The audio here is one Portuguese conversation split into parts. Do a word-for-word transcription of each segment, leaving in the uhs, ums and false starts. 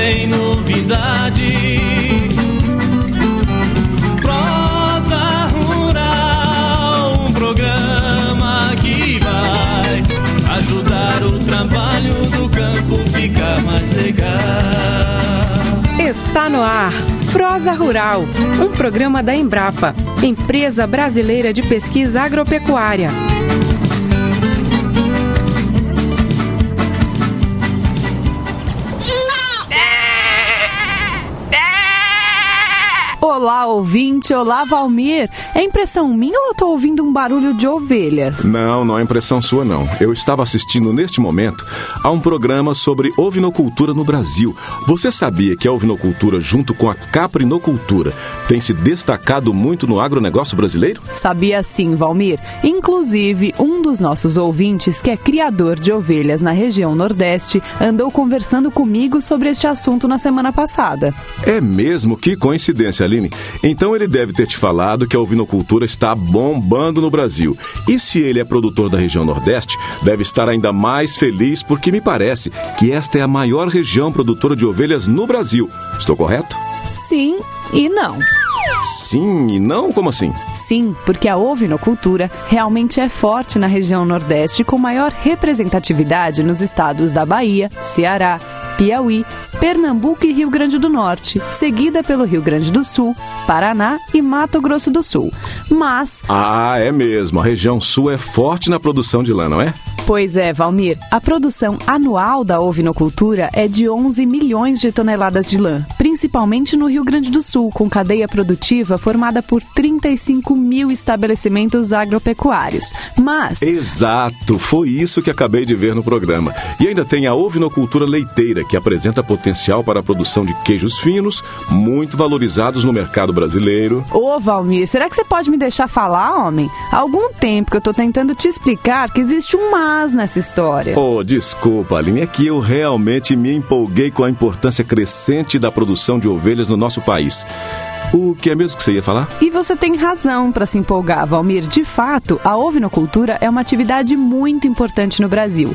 tem novidade. Prosa Rural, um programa que vai ajudar o trabalho do campo ficar mais legal. Está no ar Prosa Rural, um programa da Embrapa, Empresa Brasileira de Pesquisa Agropecuária. Olá, ouvinte. Olá, Valmir. É impressão minha ou eu tô ouvindo um barulho de ovelhas? Não, não é impressão sua, não. Eu estava assistindo neste momento a um programa sobre ovinocultura no Brasil. Você sabia que a ovinocultura, junto com a caprinocultura, tem se destacado muito no agronegócio brasileiro? Sabia sim, Valmir. Inclusive, um dos nossos ouvintes, que é criador de ovelhas na região Nordeste, andou conversando comigo sobre este assunto na semana passada. É mesmo? Que coincidência, Aline. Então ele deve ter te falado que a ovinocultura está bombando no Brasil. E se ele é produtor da região Nordeste, deve estar ainda mais feliz porque me parece que esta é a maior região produtora de ovelhas no Brasil. Estou correto? Sim e não. Sim e não? Como assim? Sim, porque a ovinocultura realmente é forte na região Nordeste, com maior representatividade nos estados da Bahia, Ceará, Piauí, Pernambuco e Rio Grande do Norte, seguida pelo Rio Grande do Sul, Paraná e Mato Grosso do Sul. Mas... Ah, é mesmo. A região Sul é forte na produção de lã, não é? Pois é, Valmir. A produção anual da ovinocultura é de onze milhões de toneladas de lã, principalmente no Rio Grande do Sul, com cadeia produtiva formada por trinta e cinco mil estabelecimentos agropecuários. Mas... Exato, foi isso que acabei de ver no programa. E ainda tem a ovinocultura leiteira, que apresenta potencial para a produção de queijos finos, muito valorizados no mercado brasileiro. Ô, Valmir, será que você pode me deixar falar, homem? Há algum tempo que eu tô tentando te explicar que existe um mas nessa história. Oh, desculpa, Aline, é que eu realmente me empolguei com a importância crescente da produção de ovelhas no nosso país. O que é mesmo que você ia falar? E você tem razão para se empolgar, Valmir. De fato, a ovinocultura é uma atividade muito importante no Brasil.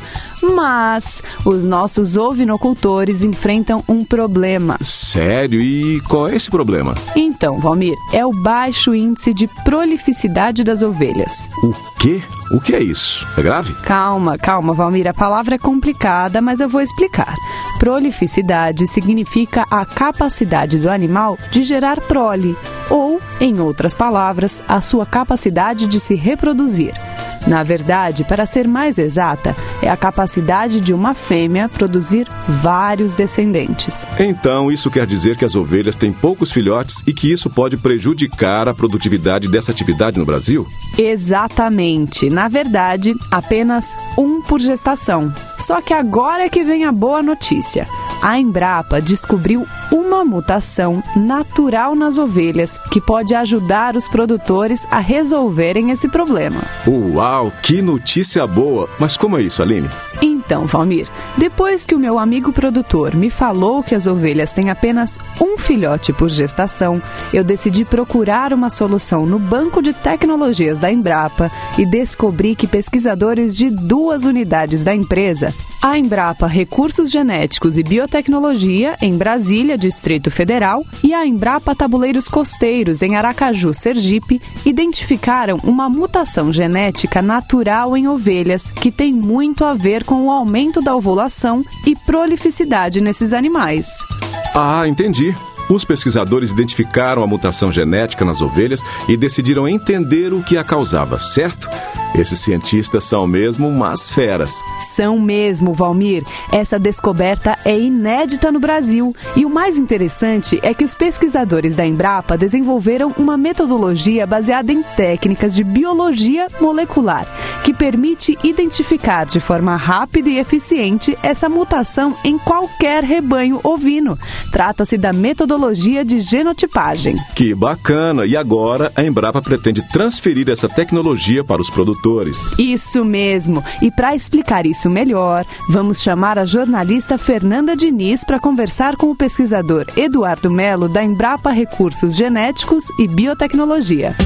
Mas os nossos ovinocultores enfrentam um problema. Sério? E qual é esse problema? Então, Valmir, é o baixo índice de prolificidade das ovelhas. O quê? O que é isso? É grave? Calma, calma, Valmir. A palavra é complicada, mas eu vou explicar. Prolificidade significa a capacidade do animal de gerar prole, ou, em outras palavras, a sua capacidade de se reproduzir. Na verdade, para ser mais exata, é a capacidade de uma fêmea produzir vários descendentes. Então, isso quer dizer que as ovelhas têm poucos filhotes e que isso pode prejudicar a produtividade dessa atividade no Brasil? Exatamente. Na verdade, apenas um por gestação. Só que agora é que vem a boa notícia. A Embrapa descobriu uma mutação natural nas ovelhas que pode ajudar os produtores a resolverem esse problema. Uau, que notícia boa! Mas como é isso, Aline? Então, Valmir, depois que o meu amigo produtor me falou que as ovelhas têm apenas um filhote por gestação, eu decidi procurar uma solução no banco de tecnologias da Embrapa e descobri que pesquisadores de duas unidades da empresa, a Embrapa Recursos Genéticos e Biotecnologia, em Brasília, Distrito Federal, e a Embrapa Tabuleiros Costeiros, em Aracaju, Sergipe, identificaram uma mutação genética natural em ovelhas que tem muito a ver com o aumento da ovulação e prolificidade nesses animais. Ah, entendi. Os pesquisadores identificaram a mutação genética nas ovelhas e decidiram entender o que a causava, certo? Esses cientistas são mesmo umas feras. São mesmo, Valmir. Essa descoberta é inédita no Brasil. E o mais interessante é que os pesquisadores da Embrapa desenvolveram uma metodologia baseada em técnicas de biologia molecular, que permite identificar de forma rápida e eficiente essa mutação em qualquer rebanho ovino. Trata-se da metodologia de genotipagem. Que bacana! E agora a Embrapa pretende transferir essa tecnologia para os produtores. Isso mesmo. E para explicar isso melhor, vamos chamar a jornalista Fernanda Diniz para conversar com o pesquisador Eduardo Melo da Embrapa Recursos Genéticos e Biotecnologia.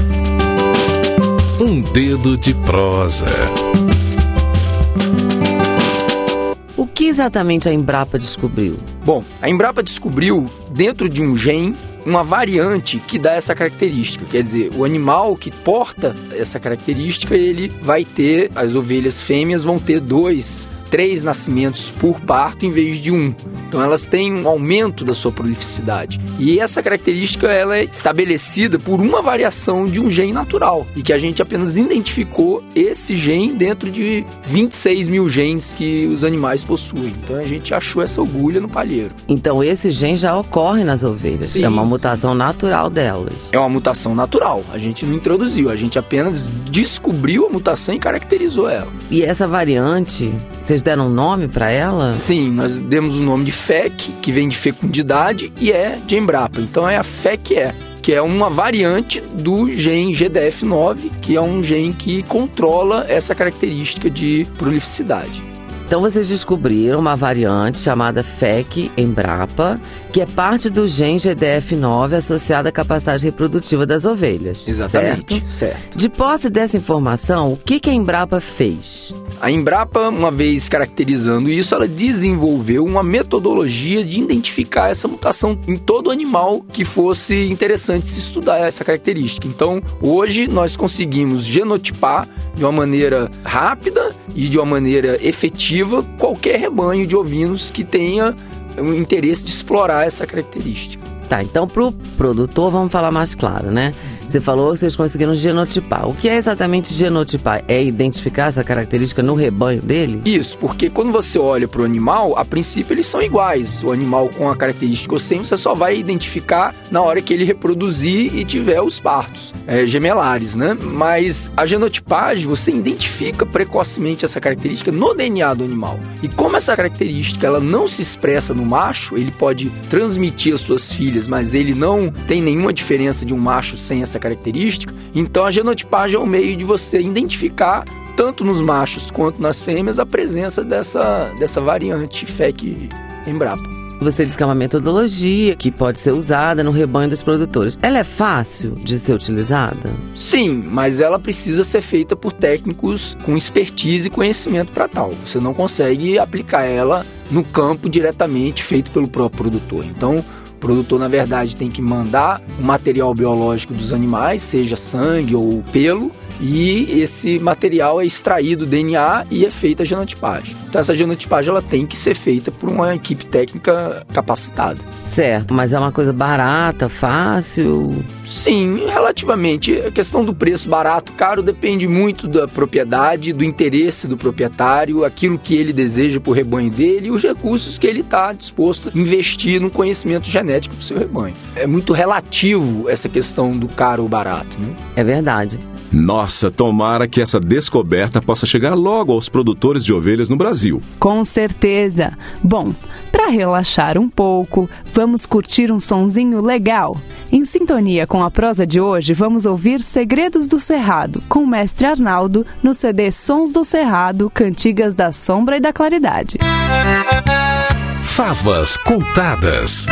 Um dedo de prosa. O que exatamente a Embrapa descobriu? Bom, a Embrapa descobriu, dentro de um gene, uma variante que dá essa característica. Quer dizer, o animal que porta essa característica, ele vai ter, as ovelhas fêmeas vão ter dois, três nascimentos por parto em vez de um. Então elas têm um aumento da sua prolificidade. E essa característica ela é estabelecida por uma variação de um gene natural. E que a gente apenas identificou esse gene dentro de vinte e seis mil genes que os animais possuem. Então a gente achou essa agulha no palheiro. Então esse gene já ocorre nas ovelhas. Sim. É uma mutação natural delas. É uma mutação natural. A gente não introduziu, a gente apenas descobriu a mutação e caracterizou ela. E essa variante, vocês deram um nome para ela? Sim, nós demos o nome de F E C, que vem de fecundidade, e é de Embrapa. Então é a F E C E, que é uma variante do gene G D F nove, que é um gene que controla essa característica de prolificidade. Então vocês descobriram uma variante chamada F E C Embrapa, que é parte do gene G D F nove associada à capacidade reprodutiva das ovelhas. Exatamente, certo? certo. De posse dessa informação, o que, que a Embrapa fez? A Embrapa, uma vez caracterizando isso, ela desenvolveu uma metodologia de identificar essa mutação em todo animal que fosse interessante se estudar essa característica. Então, hoje nós conseguimos genotipar de uma maneira rápida e de uma maneira efetiva qualquer rebanho de ovinos que tenha o interesse de explorar essa característica. Tá, então pro produtor vamos falar mais claro, né? Você falou que vocês conseguiram genotipar. O que é exatamente genotipar? É identificar essa característica no rebanho dele? Isso, porque quando você olha para o animal, a princípio eles são iguais. O animal com a característica ou sem, você só vai identificar na hora que ele reproduzir e tiver os partos é, gemelares, né? Mas a genotipagem, você identifica precocemente essa característica no D N A do animal. E como essa característica ela não se expressa no macho, ele pode transmitir às suas filhas, mas ele não tem nenhuma diferença de um macho sem essa característica, então a genotipagem é um meio de você identificar, tanto nos machos quanto nas fêmeas, a presença dessa, dessa variante F E C Embrapa. Você disse que é uma metodologia que pode ser usada no rebanho dos produtores. Ela é fácil de ser utilizada? Sim, mas ela precisa ser feita por técnicos com expertise e conhecimento para tal. Você não consegue aplicar ela no campo diretamente, feito pelo próprio produtor. Então, o produtor, na verdade, tem que mandar o material biológico dos animais, seja sangue ou pelo, e esse material é extraído do D N A e é feita a genotipagem. Então essa genotipagem ela tem que ser feita por uma equipe técnica capacitada. Certo, mas é uma coisa barata, fácil? Sim, relativamente. A questão do preço barato, caro, depende muito da propriedade, do interesse do proprietário, aquilo que ele deseja para o rebanho dele e os recursos que ele está disposto a investir no conhecimento genético do seu rebanho. É muito relativo essa questão do caro ou barato, né? É verdade. Nossa, tomara que essa descoberta possa chegar logo aos produtores de ovelhas no Brasil. Com certeza. Bom, para relaxar um pouco, vamos curtir um sonzinho legal. Em sintonia com a prosa de hoje, vamos ouvir Segredos do Cerrado, com o mestre Arnaldo, no C D Sons do Cerrado, Cantigas da Sombra e da Claridade. Favas contadas.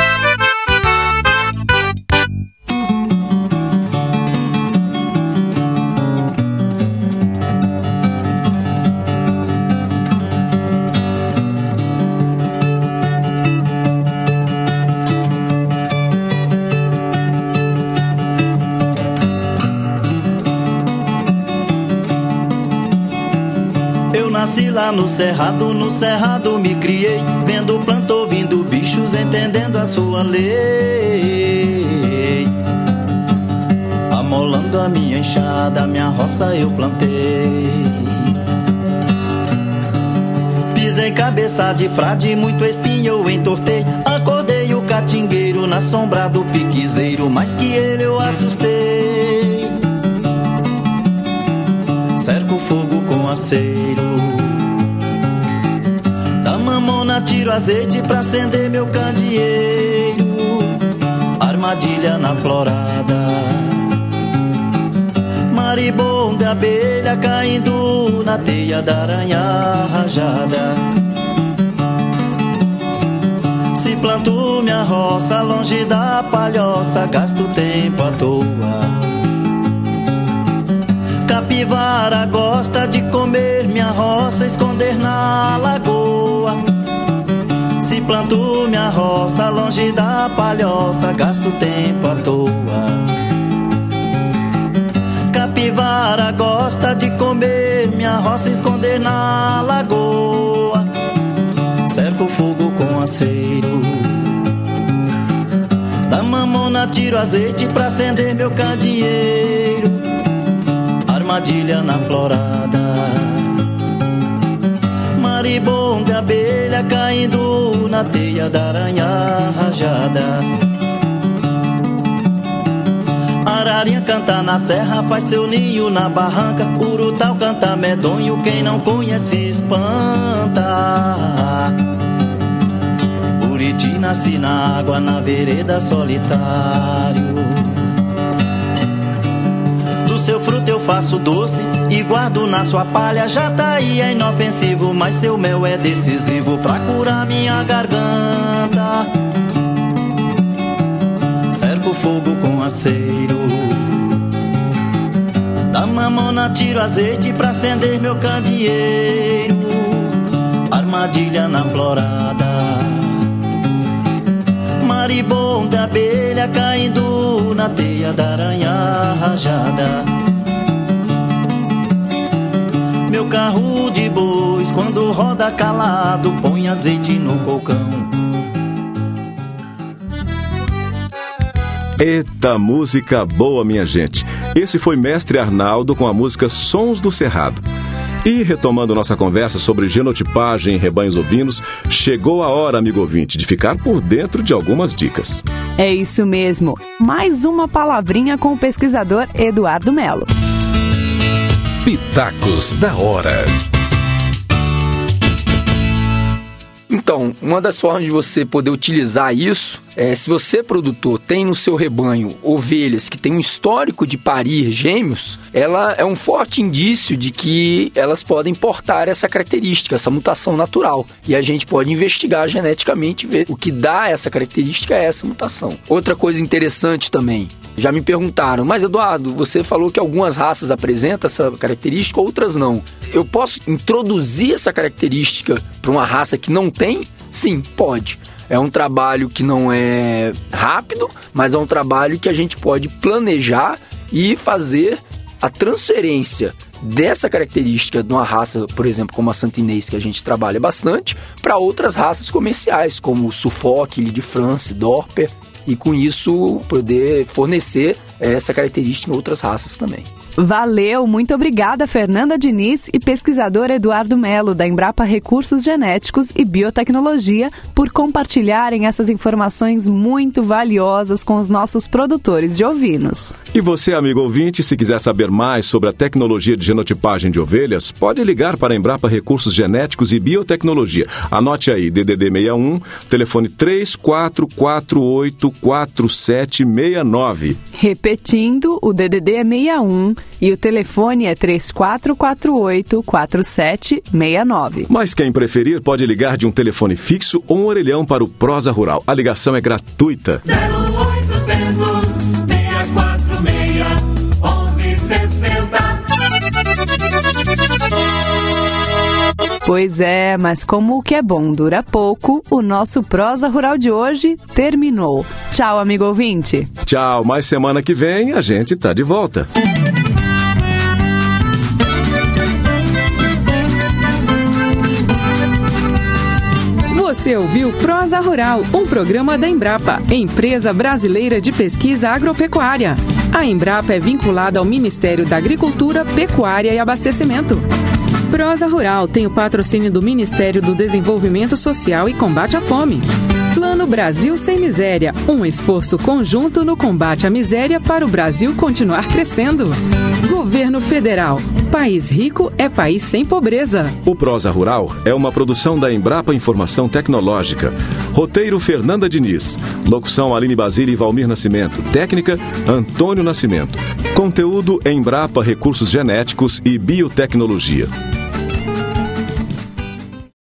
Nasci lá no cerrado, no cerrado me criei, vendo planta, ouvindo bichos, entendendo a sua lei. Amolando a minha enxada, minha roça eu plantei. Pisei cabeça de frade, muito espinho eu entortei. Acordei o catingueiro na sombra do piquezeiro, mais que ele eu assustei. Cerco o fogo com aceiro, da mamona tiro azeite pra acender meu candeeiro. Armadilha na florada, maribondo e abelha caindo na teia da aranha rajada. Se planto minha roça longe da palhoça, gasto tempo à toa. Capivara gosta de comer minha roça, esconder na lagoa. Se planto minha roça longe da palhoça, gasto tempo à toa. Capivara gosta de comer minha roça, esconder na lagoa. Cerco o fogo com aceiro, da mamona tiro azeite pra acender meu candeeiro. Armadilha na florada, maribondo e abelha caindo na teia da aranha rajada. Ararinha canta na serra, faz seu ninho na barranca. Urutau canta medonho, quem não conhece espanta. Buriti nasce na água, na vereda solitário. Do seu fruto eu faço doce e guardo na sua palha. Jataí é inofensivo, mas seu mel é decisivo pra curar minha garganta. Cerco o fogo com aceiro, da mamona tiro azeite pra acender meu candeeiro. Armadilha na florada, maribondo e abelha caindo na teia da aranha rajada. Meu carro de bois quando roda calado põe azeite no cocão. Eita, música boa, minha gente. Esse foi Mestre Arnaldo com a música Sons do Cerrado. E retomando nossa conversa sobre genotipagem em rebanhos ovinos, chegou a hora, amigo ouvinte, de ficar por dentro de algumas dicas. É isso mesmo. Mais uma palavrinha com o pesquisador Eduardo Melo. Pitacos da hora. Então, uma das formas de você poder utilizar isso é, se você, produtor, tem no seu rebanho ovelhas que têm um histórico de parir gêmeos, ela é um forte indício de que elas podem portar essa característica, essa mutação natural. E a gente pode investigar geneticamente e ver o que dá essa característica é essa mutação. Outra coisa interessante também, já me perguntaram, mas Eduardo, você falou que algumas raças apresentam essa característica, outras não. Eu posso introduzir essa característica para uma raça que não tem? Sim, pode. É um trabalho que não é rápido, mas é um trabalho que a gente pode planejar e fazer a transferência dessa característica de uma raça, por exemplo, como a santinês, que a gente trabalha bastante, para outras raças comerciais, como o Suffolk, Ile de France, Dorper, e com isso poder fornecer essa característica em outras raças também. Valeu, muito obrigada, Fernanda Diniz e pesquisador Eduardo Melo, da Embrapa Recursos Genéticos e Biotecnologia, por compartilharem essas informações muito valiosas com os nossos produtores de ovinos. E você, amigo ouvinte, se quiser saber mais sobre a tecnologia de genotipagem de ovelhas, pode ligar para a Embrapa Recursos Genéticos e Biotecnologia. Anote aí, D D D sessenta e um, telefone três quatro quatro oito quatro sete seis nove. Repetindo, o D D D é sessenta e um e o telefone é três quatro quatro oito quatro sete seis nove. Mas quem preferir pode ligar de um telefone fixo ou um orelhão para o Prosa Rural. A ligação é gratuita. zero oitocentos, seis quatro seis, onze sessenta. Pois é, mas como o que é bom dura pouco, o nosso Prosa Rural de hoje terminou. Tchau, amigo ouvinte. Tchau, mas semana que vem a gente tá de volta. Você ouviu Prosa Rural, um programa da Embrapa, Empresa Brasileira de Pesquisa Agropecuária. A Embrapa é vinculada ao Ministério da Agricultura, Pecuária e Abastecimento. Prosa Rural tem o patrocínio do Ministério do Desenvolvimento Social e Combate à Fome. Plano Brasil Sem Miséria, um esforço conjunto no combate à miséria para o Brasil continuar crescendo. Governo Federal. País rico é país sem pobreza. O Prosa Rural é uma produção da Embrapa Informação Tecnológica. Roteiro Fernanda Diniz. Locução Aline Basile e Valmir Nascimento. Técnica Antônio Nascimento. Conteúdo Embrapa Recursos Genéticos e Biotecnologia.